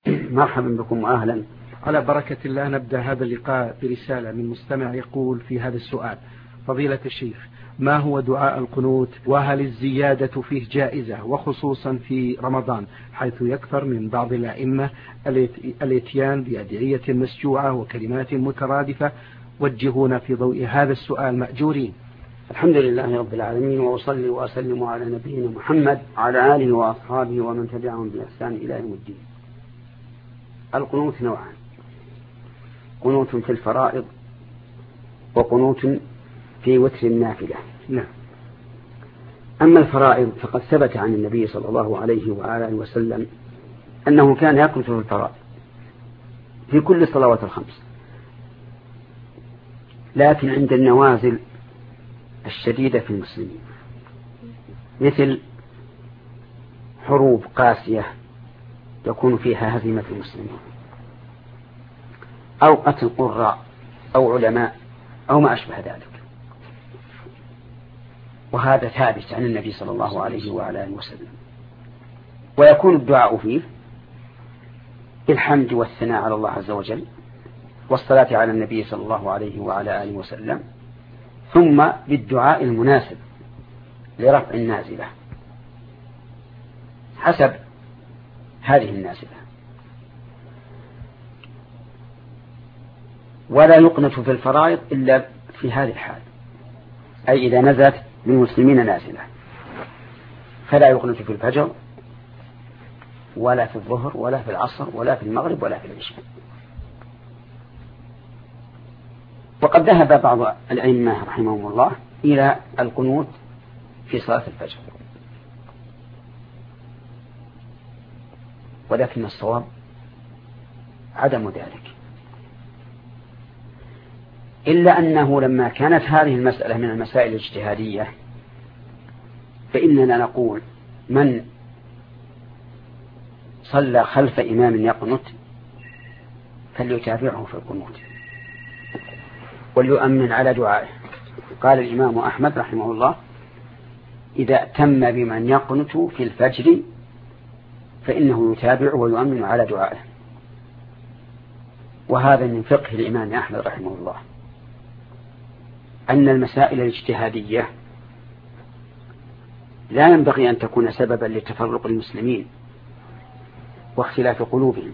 مرحبا بكم وأهلا. على بركة الله. نبدأ هذا اللقاء برسالة من مستمع يقول في هذا السؤال: فضيلة الشيخ، ما هو دعاء القنوت؟ وهل الزيادة فيه جائزة، وخصوصا في رمضان حيث يكثر من بعض الأئمة الاتيان بأدعية مسجوعة وكلمات مترادفة؟ وجهونا في ضوء هذا السؤال مأجورين. الحمد لله رب العالمين، وأصلي وأسلم على نبينا محمد وعلى آله وأصحابه ومن تبعهم بإحسان إلى يوم الدين. القنوت نوعان: قنوت في الفرائض وقنوت في وتر النافلة. نعم. أما الفرائض فقد ثبت عن النبي صلى الله عليه وآله وسلم أنه كان يقنت في الفرائض في كل الصلوات الخمس، لكن عند النوازل الشديدة في المسلمين مثل حروب قاسية يكون فيها هزيمة المسلمين أو قتل قراء أو علماء أو ما أشبه ذلك، وهذا ثابت عن النبي صلى الله عليه وآله وسلم. ويكون الدعاء فيه بالحمد والثناء على الله عز وجل والصلاة على النبي صلى الله عليه وعلى آله وسلم، ثم بالدعاء المناسب لرفع النازلة حسب هذه النازلة. ولا يقنت في الفرائض إلا في هذه الحال، أي إذا نزلت بالمسلمين نازلة، فلا يقنت في الفجر ولا في الظهر ولا في العصر ولا في المغرب ولا في العشاء. وقد ذهب بعض الأئمة رحمهم الله إلى القنوت في صلاة الفجر، ولكن الصواب عدم ذلك، إلا أنه لما كانت هذه المسألة من المسائل الاجتهادية فإننا نقول من صلى خلف إمام يقنت فليتابعه في القنوت وليؤمن على دعائه. قال الإمام أحمد رحمه الله: إذا ائتم بمن يقنت في الفجر فإنه يتابع ويؤمن على دعائه. وهذا من فقه الإمام أحمد رحمه الله، أن المسائل الاجتهادية لا ينبغي أن تكون سببا لتفرق المسلمين واختلاف قلوبهم،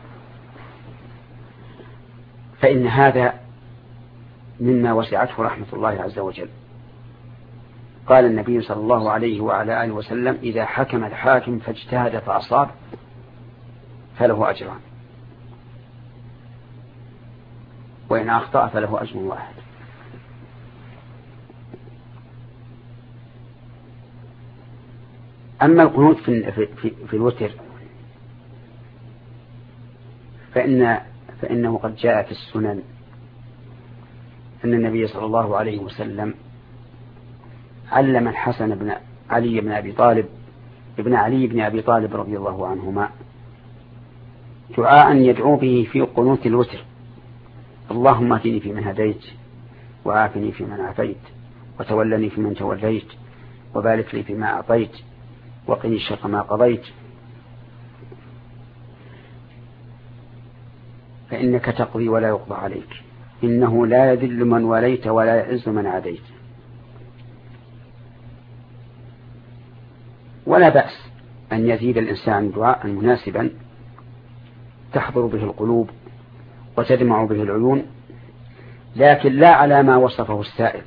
فإن هذا مما وسعته رحمة الله عز وجل. قال النبي صلى الله عليه وعلى آله وسلم: إذا حكم الحاكم فاجتهد فأصاب فله أجران، وإن أخطأ فله أجر واحد. أما القنوت في الوتر فإنه قد جاء في السنن أن النبي صلى الله عليه وسلم علم الحسن بن علي بن أبي طالب رضي الله عنهما دعاء يدعو به في قنوت الوتر: اللهم اهدني فيمن هديت، وعافني فيمن عافيت، وتولني فيمن توليت، وبارك لي فيما أعطيت، وقني شر ما قضيت، فإنك تقضي ولا يقضى عليك، إنه لا يذل من وليت ولا يعز من عاديت. ولا بأس أن يزيد الإنسان دعاء مناسبا تحضر به القلوب وتدمع به العيون، لكن لا على ما وصفه السائل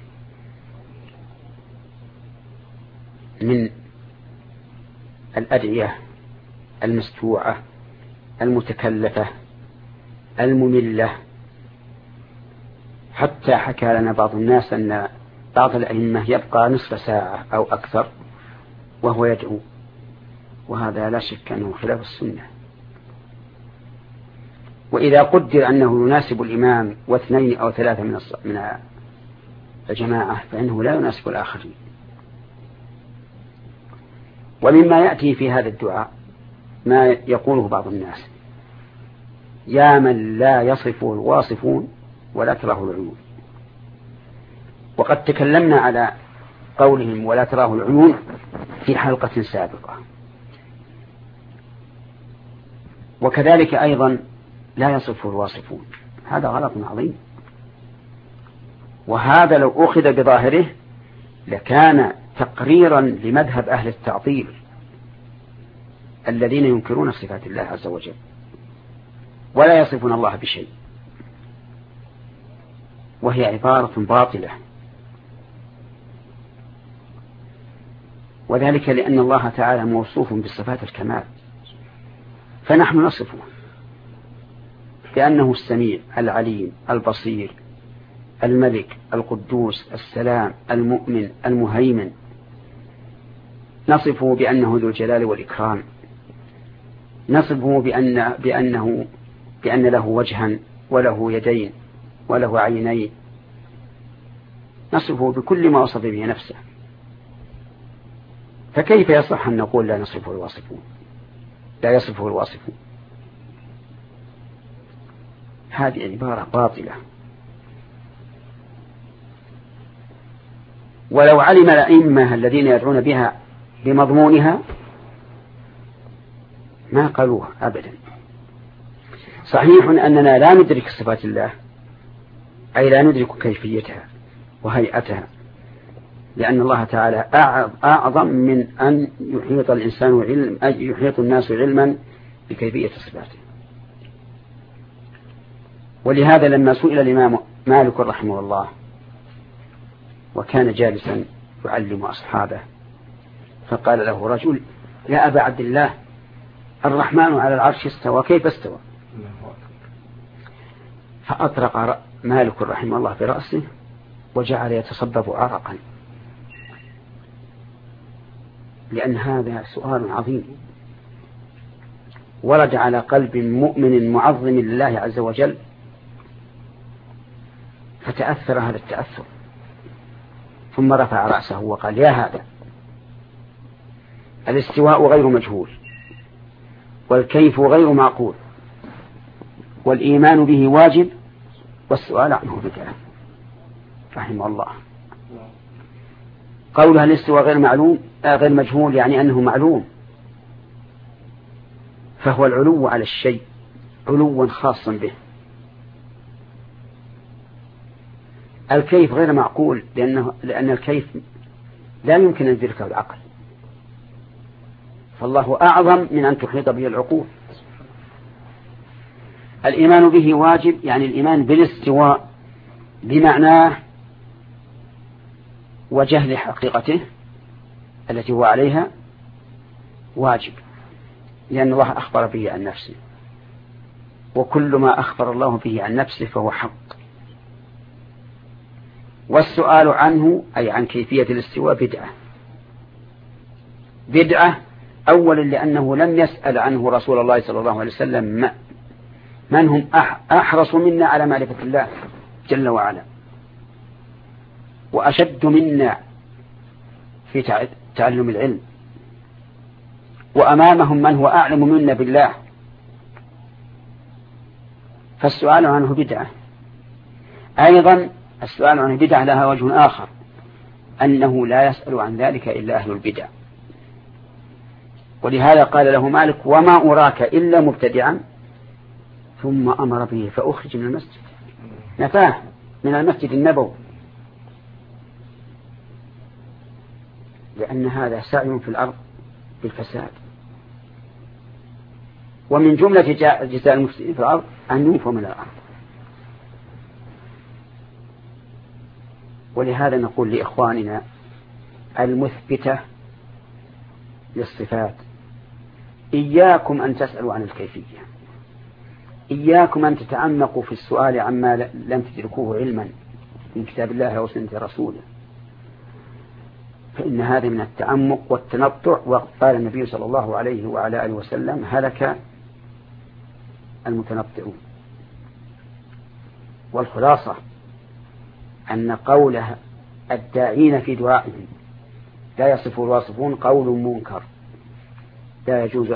من الأدعية المستوعة المتكلفة المملة. حتى حكى لنا بعض الناس أن بعض الأئمة يبقى نصف ساعة أو أكثر وهو يدعو، وهذا لا شك أنه خلاف السنة. وإذا قدر أنه يناسب الإمام واثنين أو ثلاثة من الجماعة فإنه لا يناسب الآخرين. ومما يأتي في هذا الدعاء ما يقوله بعض الناس: يا من لا يصفه الواصفون ولا تراه العيون. وقد تكلمنا على قولهم ولا تراه العيون في حلقة سابقة. وكذلك أيضا لا يصفه الواصفون، هذا غلط عظيم، وهذا لو أخذ بظاهره لكان تقريرا لمذهب أهل التعطيل الذين ينكرون صفات الله عز وجل ولا يصفون الله بشيء، وهي عبارة باطلة، وذلك لأن الله تعالى موصوف بصفات الكمال، فنحن نصفه بأنه السميع العليم البصير الملك القدوس السلام المؤمن المهيمن، نصفه بأنه ذو الجلال والإكرام، نصفه بأن له وجها وله يدين وله عينين، نصفه بكل ما وصف به نفسه، فكيف يصح أن نقول لا يصفه الواصفون؟ هذه عبارة باطلة. ولو علم الأئمة الذين يدعون بها بمضمونها ما قالوها أبدا. صحيح أننا لا ندرك صفات الله، أي لا ندرك كيفيتها وهيئتها، لأن الله تعالى أعظم من أن يحيط الناس علما بكيفية صفاته. ولهذا لما سئل الإمام مالك رحمه الله وكان جالسا يعلم أصحابه فقال له رجل: يا أبا عبد الله، الرحمن على العرش استوى، كيف استوى؟ فأطرق مالك رحمه الله برأسه وجعل يتصبب عرقا، لأن هذا سؤال عظيم ورد على قلب مؤمن معظم لله عز وجل، فتأثر هذا التأثر، ثم رفع رأسه وقال: يا هذا، الاستواء غير مجهول، والكيف غير معقول، والإيمان به واجب، والسؤال عنه بدعة. رحمه الله. قولها الاستواء غير مجهول يعني أنه معلوم، فهو العلو على الشيء علوا خاصا به. الكيف غير معقول لأن الكيف لا يمكن أن يدركه العقل، فالله أعظم من أن تحيط به العقول. الإيمان به واجب يعني الإيمان بالاستواء بمعناه وجهل حقيقته التي هو عليها واجب، لأن الله أخبر به عن نفسه، وكل ما أخبر الله به عن نفسه فهو حق. والسؤال عنه أي عن كيفية الاستواء بدعة أولا لأنه لم يسأل عنه رسول الله صلى الله عليه وسلم من هم أحرص منا على معرفة الله جل وعلا، وأشد منا في تعلم العلم، وأمامهم من هو أعلم منا بالله، فالسؤال عنه بدعة. أيضا السؤال عنه بدعة لها وجه آخر، أنه لا يسأل عن ذلك إلا أهل البدع، ولهذا قال له مالك: وما أراك إلا مبتدعا، ثم أمر به فأخرج من المسجد، نفاه من المسجد النبوي، لأن هذا سعي في الأرض بالفساد، ومن جملة جزاء المفسدين في الأرض أن ينفوا من الأرض. ولهذا نقول لإخواننا المثبتة للصفات: إياكم أن تسألوا عن الكيفية، إياكم أن تتعمقوا في السؤال عما لم تدركوه علما من كتاب الله وسنة رسوله، فإن هذا من التعمق والتنطع. وقال النبي صلى الله عليه وعلى آله وسلم: هلك المتنطعون. والخلاصة أن قوله الداعين في دعائهم لا يصف الواصفون قول منكر، لا يجوز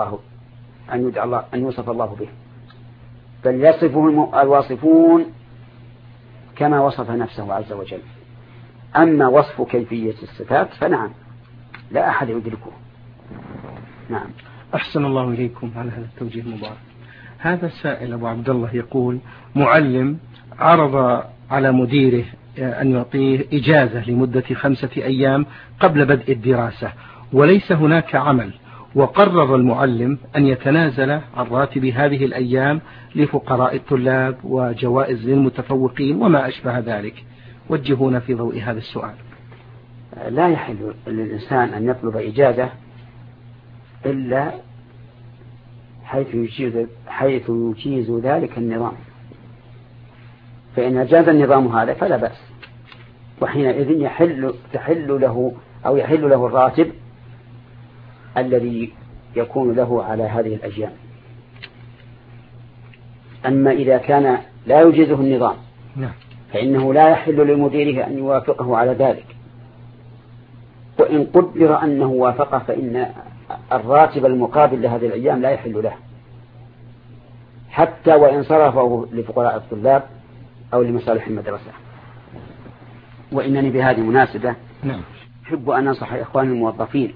أن يوصف الله به، بل يصفه الواصفون كما وصف نفسه عز وجل. أما وصف كيفية الصفات فنعم لا أحد يدركه. نعم. أحسن الله إليكم على هذا التوجيه المبارك. هذا السائل أبو عبد الله يقول: معلم عرض على مديره أن يعطيه إجازة لمدة 5 أيام قبل بدء الدراسة، وليس هناك عمل، وقرر المعلم أن يتنازل عن راتب هذه الأيام لفقراء الطلاب وجوائز للمتفوقين وما أشبه ذلك. وجهونا في ضوء هذا السؤال. لا يحل للإنسان أن يطلب إجازة إلا حيث يجيز ذلك النظام، فإن أجاز النظام هذا فلا بأس، وحينئذ يحل له الراتب الذي يكون له على هذه الأيام. أما إذا كان لا يجيزه النظام فإنه لا يحل لمديره أن يوافقه على ذلك، وإن قدر أنه وافقه فإن الراتب المقابل لهذه الأيام لا يحل له، حتى وإن صرفه لفقراء الطلاب أو لمصالح المدرسة. وإنني بهذه المناسبة أحب أن أنصح إخواني الموظفين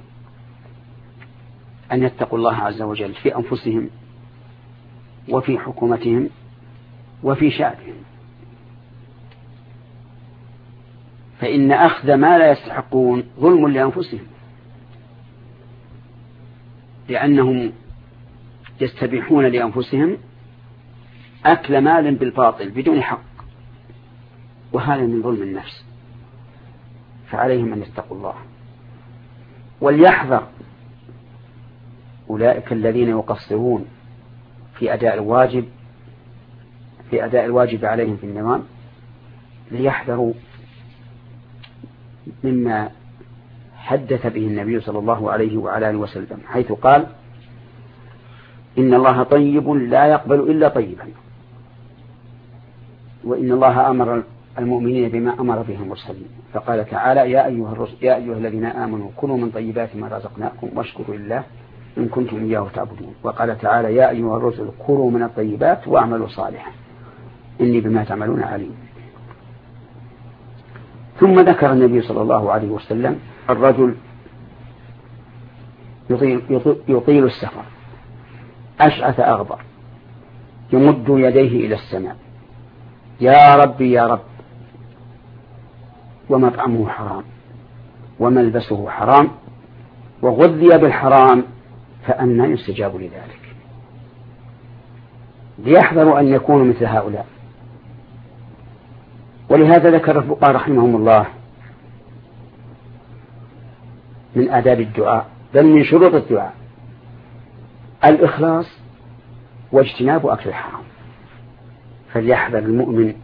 أن يتقوا الله عز وجل في أنفسهم وفي حكومتهم وفي شعبهم، فإن أخذ ما لا يستحقون ظلم لأنفسهم، لأنهم يستبيحون لأنفسهم أكل مال بالباطل بدون حق، وهذا من ظلم النفس. فعليهم أن يتقوا الله، وليحذر أولئك الذين يقصرون في أداء الواجب عليهم في النظام، ليحذروا مما حدث به النبي صلى الله عليه وعلى آله وسلم، حيث قال: إن الله طيب لا يقبل إلا طيبا، وإن الله أمر المؤمنين بما أمر به المرسلين، فقال تعالى: يا أيها الذين آمنوا كلوا من طيبات ما رزقناكم واشكروا لله إن كنتم إياه تعبدون. وقال تعالى: يا أيها الرسل كلوا من الطيبات واعملوا صالحا إني بما تعملون عليم. ثم ذكر النبي صلى الله عليه وسلم الرجل يطيل السفر أشعث أغبر يمد يديه إلى السماء: يا رب يا رب، ومطعمه حرام وملبسه حرام وغذي بالحرام، فأنى يستجاب لذلك. ليحذروا أن يكونوا مثل هؤلاء. ولهذا ذكر الفقهاء رحمهم الله من آداب الدعاء، بل من شروط الدعاء، الإخلاص واجتناب أكل الحرام. فليحذر المؤمن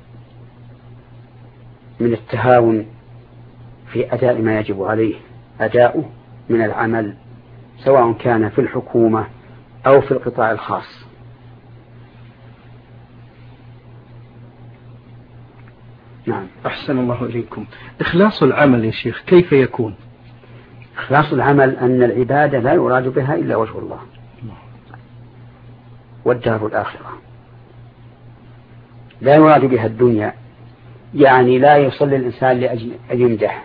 من التهاون في أداء ما يجب عليه أداؤه من العمل، سواء كان في الحكومة أو في القطاع الخاص. نعم. أحسن الله إليكم. إخلاص العمل يا شيخ كيف يكون؟ إخلاص العمل أن العبادة لا يراد بها إلا وجه الله والدار الآخرة، لا يراد بها الدنيا، يعني لا يصلي الإنسان لأجل أن يمدح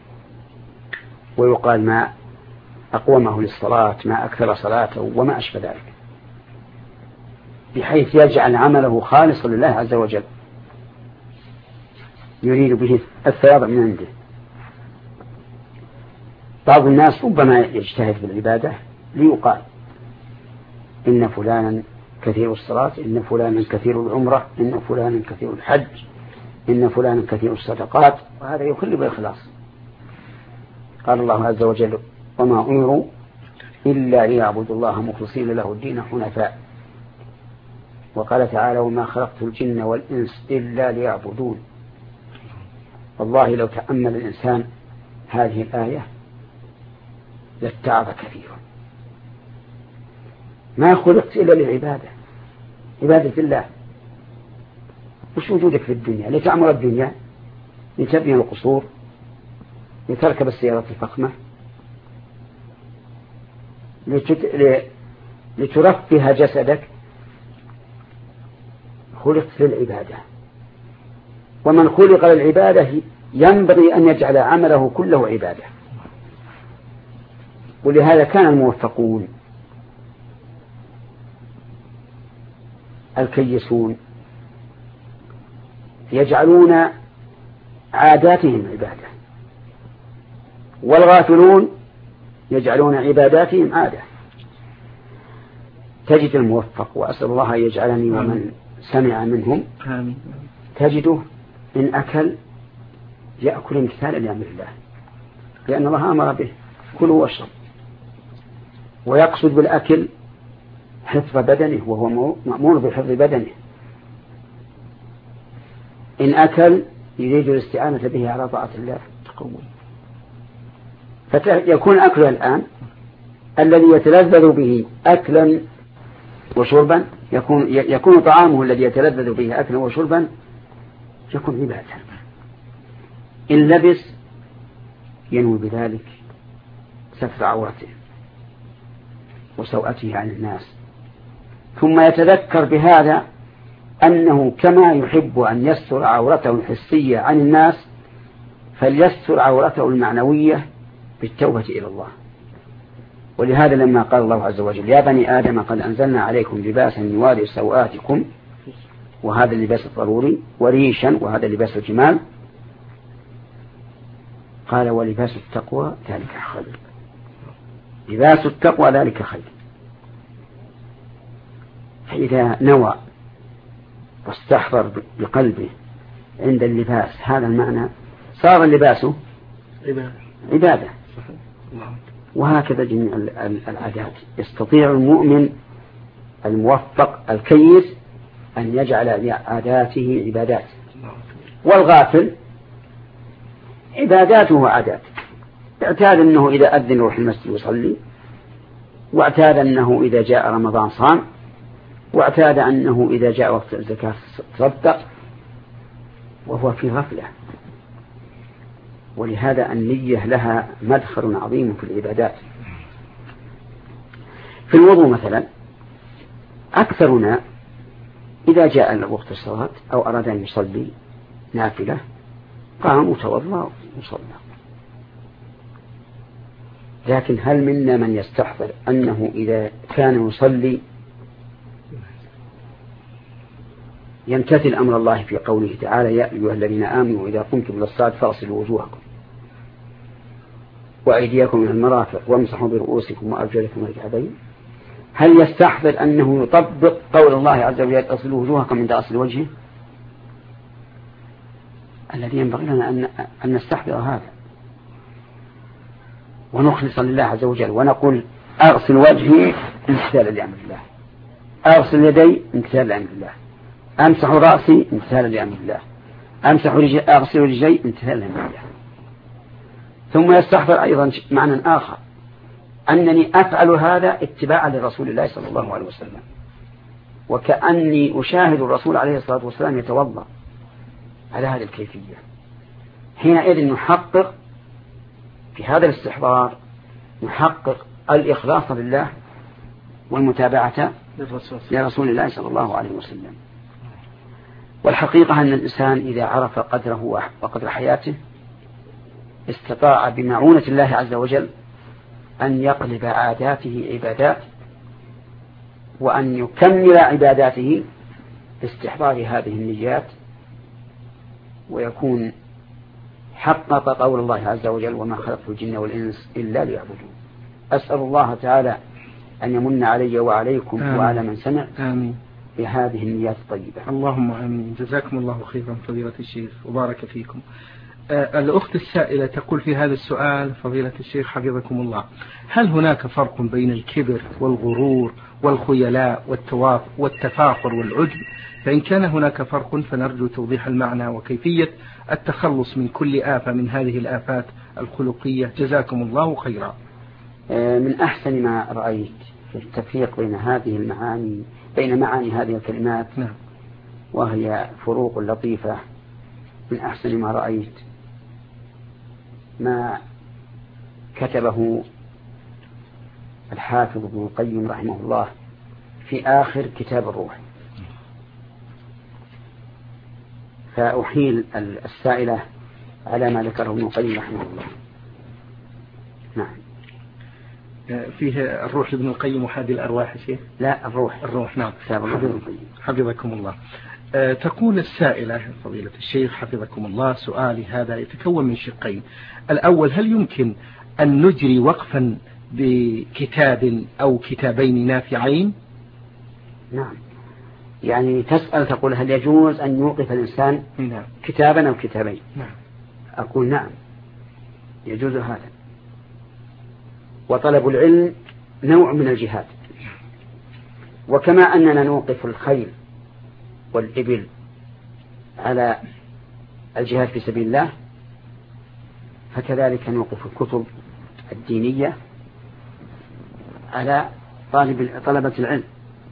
ويقال ما أقومه للصلاة، ما أكثر صلاته وما أشبه ذلك، بحيث يجعل عمله خالصا لله عز وجل يريد به الثواب من عنده. بعض الناس ربما يجتهد في العبادة ليقال إن فلانا كثير الصلاة، إن فلانا كثير العمرة، إن فلانا كثير الحج، إن فلانا كثير الصدقات، وهذا يخل بالإخلاص. قال الله عز وجل: وما أمروا إلا ليعبدوا الله مخلصين له الدين حنفاء. وقال تعالى: وما خلقت الجن والإنس إلا ليعبدون. والله لو تأمل الإنسان هذه الآية لاتعظ كثيرا. ما خلقت إلا للعبادة، عبادة الله. وش وجودك في الدنيا؟ لتعمر الدنيا، لتبني القصور، لتركب السيارات الفخمة، لترفه جسدك. خلقت للعبادة، ومن خلق للعبادة ينبغي أن يجعل عمله كله عبادة. ولهذا كان الموفقون الكيسون يجعلون عاداتهم عبادة، والغافلون يجعلون عباداتهم عادة. تجد الموفق، وأسأل الله أن يجعلني ومن سمع منهم، تجده إن أكل يأكل امتثالا لأمر الله، لأن الله أمر به كلوا واشرب، ويقصد بالأكل حفظ بدنه، وهو مأمور بحفظ بدنه. إن أكل يريد الاستعانة به على طاعة الله، فيكون أكله الآن الذي يتلذذ به أكلا وشربا، يكون طعامه الذي يتلذذ به أكلا وشربا يكون عبادة. إن لبس ينوي بذلك ستر عورته وسوءته عن الناس، ثم يتذكر بهذا أنه كما يحب أن يستر عورته الحسية عن الناس فليستر عورته المعنوية بالتوبة إلى الله. ولهذا لما قال الله عز وجل يا بني آدم قد أنزلنا عليكم لباسا يواري سوآتكم، وهذا اللباس الضروري، وريشا وهذا لباس الجمال، قال ولباس التقوى ذلك خير. لباس التقوى ذلك خير. فإذا نوى واستحضر بقلبه عند اللباس هذا المعنى صار اللباس عبادة. وهكذا جميع العادات. يستطيع المؤمن الموفق الكيس أن يجعل عاداته عبادات، والغافل عباداته عادات. اعتاد أنه إذا أذن يروح المسجد يصلي، واعتاد أنه إذا جاء رمضان صام، واعتاد أنه إذا جاء وقت الزكاة تصدق، وهو في غفلة. ولهذا النية لها مدخل عظيم في العبادات. في الوضوء مثلا أكثرنا إذا جاء وقت الصلاة أو أراد أن يصلي نافلة قام وتوضأ وصلى. لكن هل منا من يستحضر أنه إذا كان يصلي يمتثل أمر الله في قوله تعالى يا أيها الذين آمنوا إذا قمتم إلى الصلاة فاغسلوا وجوهكم وأيديكم إلى المرافق وامسحوا برؤوسكم وأرجلكم إلى الكعبين؟ هل يستحضر أنه يطبق قول الله عز وجل اغسلوا وجوهكم عند غسل وجهه؟ الذي ينبغي لنا أن نستحضر هذا ونخلص لله عز وجل ونقول أغسل وجهي امتثالا لأمر الله، أغسل يدي امتثالا لأمر الله، أمسح رأسي امتثالا لأمر الله، أغسل رجلي امتثالا لأمر الله. ثم يستحضر أيضا معنى آخر أنني أفعل هذا اتباعا لرسول الله صلى الله عليه وسلم، وكأني أشاهد الرسول عليه الصلاة والسلام يتوضأ على هذه الكيفية. حينئذ نحقق في هذا الاستحضار نحقق الإخلاص لله والمتابعة لرسول الله صلى الله عليه وسلم. والحقيقة أن الإنسان إذا عرف قدره وقدر حياته استطاع بمعونة الله عز وجل أن يقلب عاداته عبادات، وأن يكمل عباداته باستحضار هذه النيات، ويكون حقق قول الله عز وجل وما خلقت الجن والإنس إلا ليعبدون. أسأل الله تعالى أن يمن علي وعليكم آمين. وعلى من سمع آمين. بهذه النيات الطيبة. اللهم آمين. جزاكم الله خيرا فضيلة الشيخ وبارك فيكم. الأخت السائلة تقول في هذا السؤال فضيلة الشيخ حفظكم الله، هل هناك فرق بين الكبر والغرور والخيلاء والتفاخر والعجب؟ فإن كان هناك فرق فنرجو توضيح المعنى وكيفية التخلص من كل آفة من هذه الآفات الخلقية. جزاكم الله خيرا. من أحسن ما رأيت في التفريق بين هذه المعاني بين معاني هذه الكلمات نعم. وهي فروق لطيفة. من أحسن ما رأيت ما كتبه الحافظ ابن القيم رحمه الله في آخر كتاب الروح. فأحيل السائلة على ما ذكره ابن القيم رحمه الله. نعم. فيه الروح لابن القيم وحادي الأرواح شيء؟ لا الروح نعم. حفظكم الله. تقول السائلة فضيلة الشيخ حفظكم الله، سؤالي هذا يتكون من شقين. الأول، هل يمكن أن نجري وقفا بكتاب أو كتابين نافعين؟ نعم، يعني تسأل تقول هل يجوز أن يوقف الإنسان كتابا أو كتابين؟ نعم. أقول نعم يجوز هذا، وطلب العلم نوع من الجهاد، وكما أننا نوقف الخيل والإبل على الجهاد في سبيل الله، فكذلك نوقف الكتب الدينية على طلبة العلم.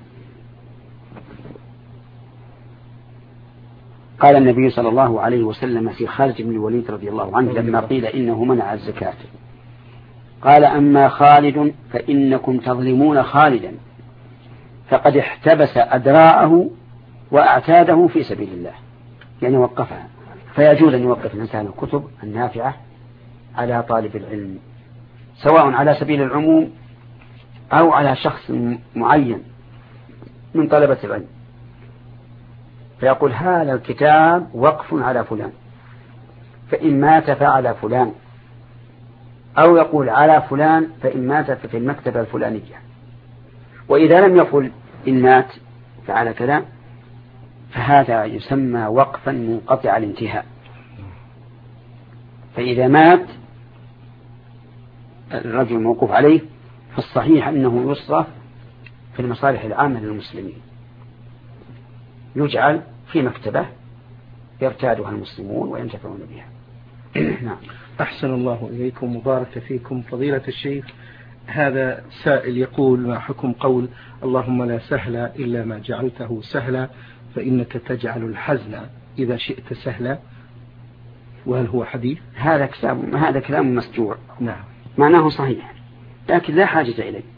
قال النبي صلى الله عليه وسلم في خالد بن الوليد رضي الله عنه لما قيل إنه منع الزكاة، قال أما خالد فإنكم تظلمون خالدا فقد احتبس أدراءه وأعتاده في سبيل الله، يعني وقفها. فيجوز أن يوقف الإنسان الكتب النافعة على طالب العلم، سواء على سبيل العموم أو على شخص معين من طلبة العلم، فيقول هذا الكتاب وقف على فلان فإن مات فعلى فلان، أو يقول على فلان فإن مات في المكتبة الفلانية، وإذا لم يقل إن مات فعلى كذا فهذا يسمى وقفا منقطع الانتهاء. فإذا مات الرجل الموقوف عليه فالصحيح أنه يصرف في المصالح العامة للمسلمين، يجعل في مكتبة يرتادها المسلمون وينتفعون بها. نعم. أحسن الله إليكم وبارك فيكم فضيلة الشيخ. هذا سائل يقول: ما حكم قول اللهم لا سهل إلا ما جعلته سهلا فإنك تجعل الحزن إذا شئت سهلا؟ وهل هو حديث؟ هذا كلام مسجوع. نعم. معناه صحيح لكن لا حاجة إليه.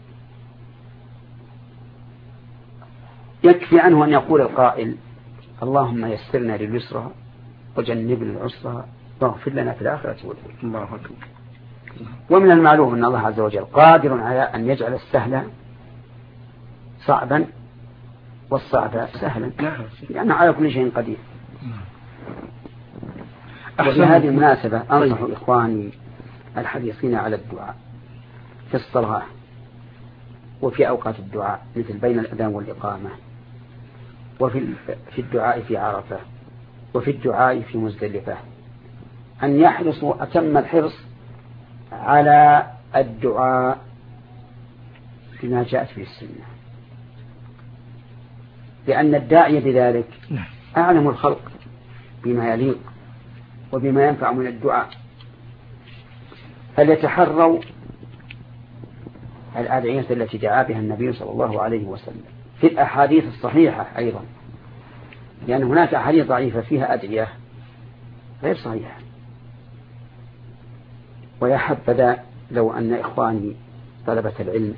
يكفي عنه أن يقول القائل اللهم يسرنا لليسرى وجنبنا العسرى واغفر لنا في الآخرة والأولى. الله أكبر. ومن المعلوم أن الله عز وجل قادر على أن يجعل السهل صعبا والصعب سهلا، لأنه على كل شيء قدير. وفي هذه المناسبة أنصح إخواني الحريصين على الدعاء في الصلاة وفي أوقات الدعاء مثل بين الأذان والإقامة، وفي الدعاء في عرفة، وفي الدعاء في مزدلفة، أن يحرصوا أتم الحرص على الدعاء بما جاءت في السنة، لأن الداعي بذلك أعلم الخلق بما يليق وبما ينفع من الدعاء. فليتحروا الأدعية التي دعا بها النبي صلى الله عليه وسلم في الأحاديث الصحيحة أيضا، لأن هناك أحاديث ضعيفة فيها أدعية غير صحيحة. ويا حبذا لو أن إخواني طلبة العلم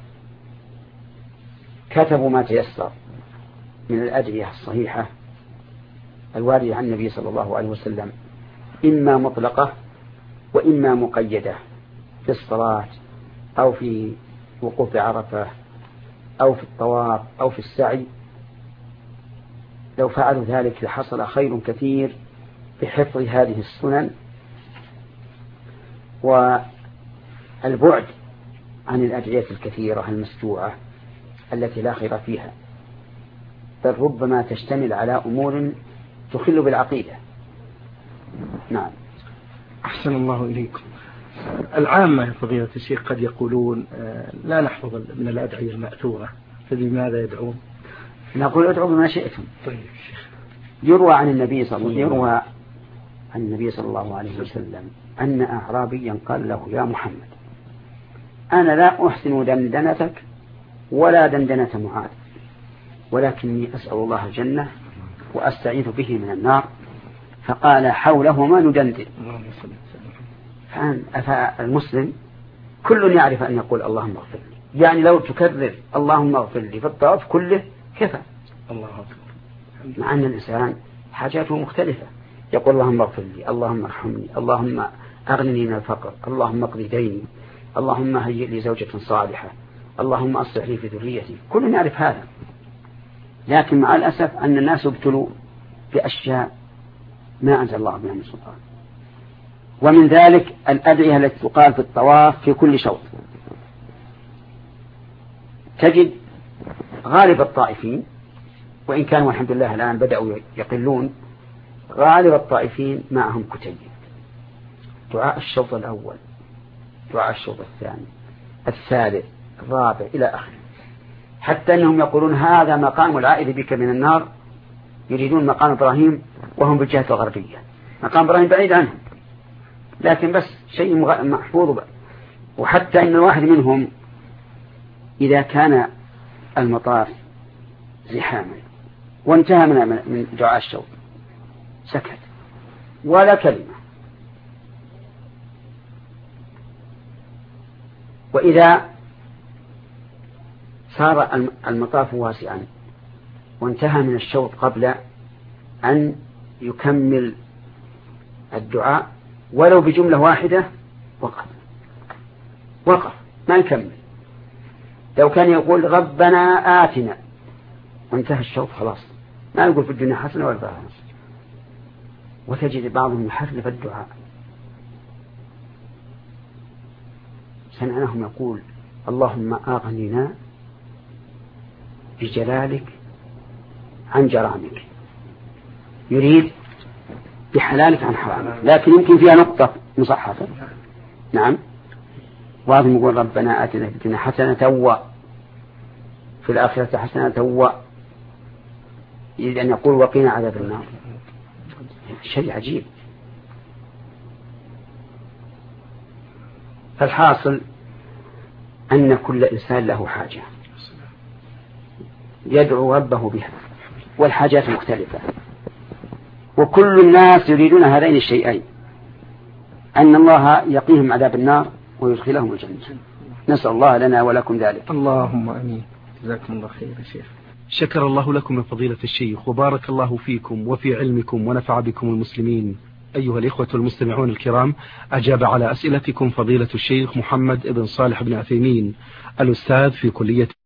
كتبوا ما تيسر من الأدعية الصحيحة الواردة عن النبي صلى الله عليه وسلم، إما مطلقة وإما مقيدة في الصلاة أو في وقوف عرفة أو في الطواف أو في السعي. لو فعلوا ذلك لحصل خير كثير بحفظ هذه السنن والبعد عن الأدعية الكثيرة المسجوعة التي لا خير فيها، بل ربما تشتمل على أمور تخل بالعقيدة. نعم. أحسن الله إليكم. العامة فضيلة الشيخ قد يقولون لا نحفظ من الأدعية المأثورة، فبماذا يدعون؟ نقول ادعوا بما شئتم. طيب. يروى عن النبي صلى الله عليه وسلم أن أعرابيا قال له: يا محمد، أنا لا أحسن دندنتك ولا دندنة معاذ، ولكني أسأل الله الجنة وأستعيذ به من النار. فقال: حولهما ندندن. فالمسلم كل يعرف أن يقول اللهم اغفر لي، يعني لو تكرر اللهم اغفر لي في الطواف كله كفى. الله أكبر. مع أن الإنسان حاجاته مختلفة، يقول اللهم اغفر لي، اللهم ارحمني، اللهم أغنني من الفقر، اللهم اقضي ديني، اللهم هيئ لي زوجة صالحة، اللهم أصلح لي في ذريتي، كلنا نعرف هذا. لكن مع الأسف أن الناس ابتلوا بأشياء ما أنزل الله بها من سلطان. ومن ذلك الأدعية التي تقال في الطواف في كل شوط. تجد غالب الطائفين، وإن كانوا الحمد لله الآن بدأوا يقلون، غالب الطائفين معهم كتيب، دعاء الشوط الأول، دعاء الشوط الثاني، الثالث، الرابع إلى آخره، حتى أنهم يقولون هذا مقام العائد بك من النار، يريدون مقام إبراهيم وهم بالجهة الغربية. مقام إبراهيم بعيد عنهم، لكن بس شيء محفوظ. وحتى إن الواحد منهم إذا كان المطاف زحاما وانتهى من دعاء الشوط سكت ولا كلمة. وإذا صار المطاف واسعا وانتهى من الشوط قبل أن يكمل الدعاء ولو بجملة واحدة وقف ما يكمل. لو كان يقول ربنا آتنا وانتهى الشوط خلاص، ما يقول في الدنيا حسنة ولا حسنة. وتجد بعضهم يحرف الدعاء، سمعناهم يقول اللهم أغننا بجلالك عن جرامك، يريد بحلالك عن حرامك، لكن يمكن فيها نقطة مصحفة. نعم. بعضهم يقول ربنا آتنا في الدنيا حسنة وفي الآخرة حسنة يريد أن يقول وقنا عذاب النار. شيء عجيب. فالحاصل أن كل إنسان له حاجة يدعو ربه بها، والحاجات مختلفة، وكل الناس يريدون هذين الشيئين، أن الله يقيهم عذاب النار ويدخلهم الجنة. نسأل الله لنا ولكم ذلك. اللهم آمين. جزاكم الله خير يا شيخ. شكر الله لكم من فضيلة الشيخ، وبارك الله فيكم وفي علمكم ونفع بكم المسلمين. أيها الإخوة المستمعون الكرام، أجاب على أسئلتكم فضيلة الشيخ محمد بن صالح بن عثيمين، الأستاذ في كلية